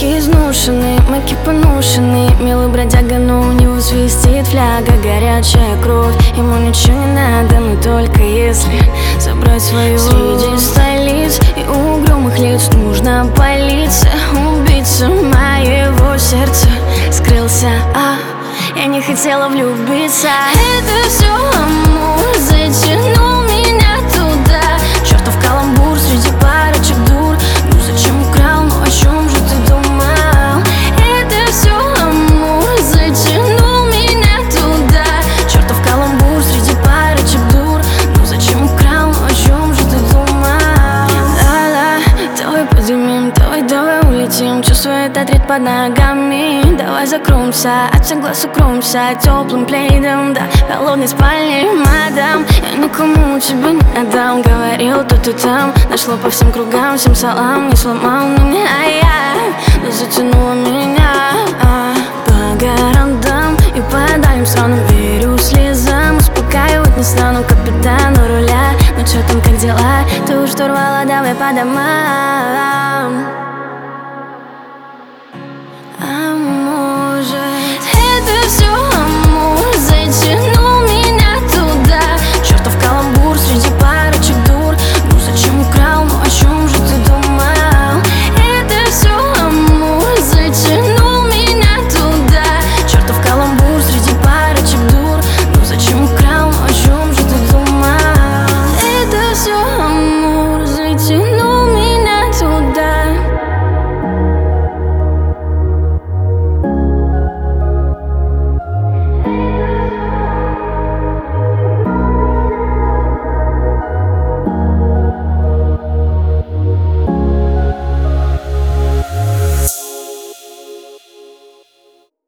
Носки изношены, маки поношены. Милый бродяга, но у него свистит фляга. Горячая кровь, ему ничего не надо, но только если забрать свою. Среди столиц и угрюмых лиц нужна полиция. Убийца моего сердца скрылся, я не хотела влюбиться. Это все амур затянул меня туда. Чертов каламбур среди парочек дур. Ну зачем украл, ну о чем же ты думал? Это все амур затянул меня туда. Чертов каламбур среди парочек дур. Ну зачем украл, ну о чем же ты думал? Да-да, давай подымем, давай улетим. Чувствую этот ритм под ногами. Давай закроемся, от всех глаз укроемся теплым плейдом, да, холодной спальней, мадам. Я никому тебя не отдам, говорил тут и там. Нашло по всем кругам, всем салам. Не сломал на меня, но затянуло меня по городам.